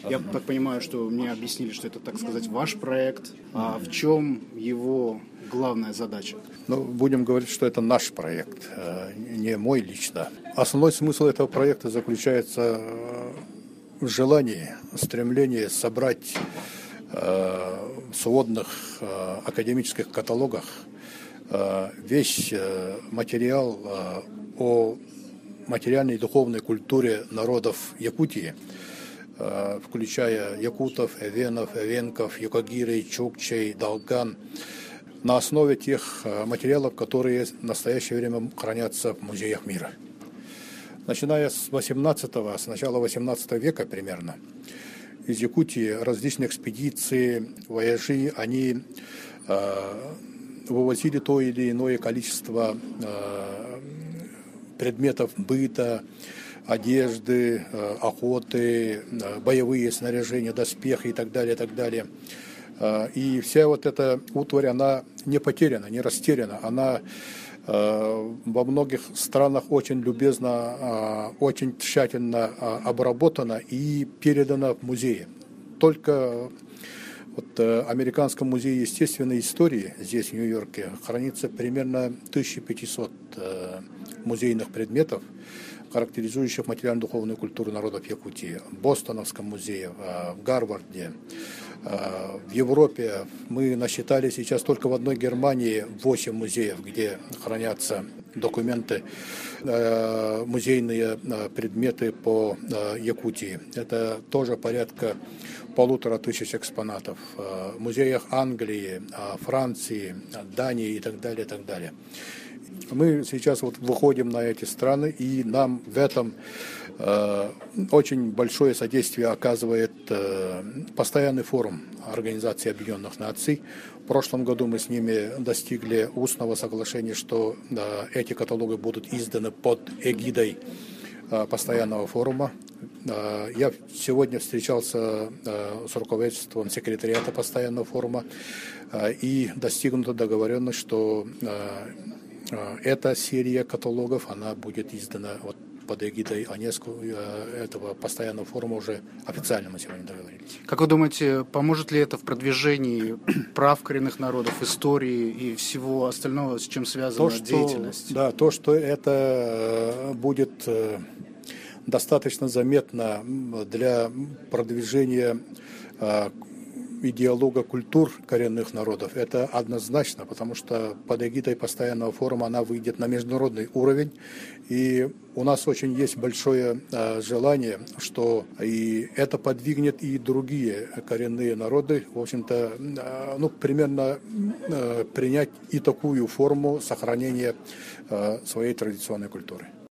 Я так понимаю, что мне объяснили, что это, так сказать, ваш проект. А в чем его главная задача? Ну, будем говорить, что это наш проект, не мой лично. Основной смысл этого проекта заключается в желании, стремлении собрать в сводных академических каталогах весь материал о материальной и духовной культуре народов Якутии, включая якутов, эвенов, эвенков, юкагирей, чукчей, долган, на основе тех материалов, которые в настоящее время хранятся в музеях мира. Начиная с начала 18 века примерно, из Якутии различные экспедиции, вояжи, они вывозили то или иное количество предметов быта, одежды, охоты, боевые снаряжения, доспехи и так далее, и так далее. И вся вот эта утварь, она не потеряна, не растеряна, она во многих странах очень любезно, очень тщательно обработана и передана в музеи. Только вот в Американском музее естественной истории здесь, в Нью-Йорке, хранится примерно 1500 музейных предметов, характеризующих материально-духовную культуру народов Якутии. В Бостоновском музее, в Гарварде, в Европе мы насчитали сейчас только в одной Германии 8 музеев, где хранятся документы, музейные предметы по Якутии. Это тоже порядка 1500 экспонатов. В музеях Англии, Франции, Дании и так далее, и так далее. Мы сейчас вот выходим на эти страны, и нам в этом очень большое содействие оказывает постоянный форум Организации Объединенных Наций. В прошлом году мы с ними достигли устного соглашения, что эти каталоги будут изданы под эгидой постоянного форума. Я сегодня встречался с руководством секретариата постоянного форума, и достигнута договоренность, что эта серия каталогов, она будет издана вот под эгидой ЮНЕСКО, этого постоянного форума уже официально мы сегодня договорились. Как вы думаете, поможет ли это в продвижении прав коренных народов, истории и всего остального, с чем связана деятельность? Да, то, что это будет достаточно заметно для продвижения и диалога культур коренных народов, это однозначно, потому что под эгидой постоянного форума она выйдет на международный уровень, и у нас очень есть большое желание, что и это подвигнет и другие коренные народы, в общем-то, примерно принять и такую форму сохранения своей традиционной культуры.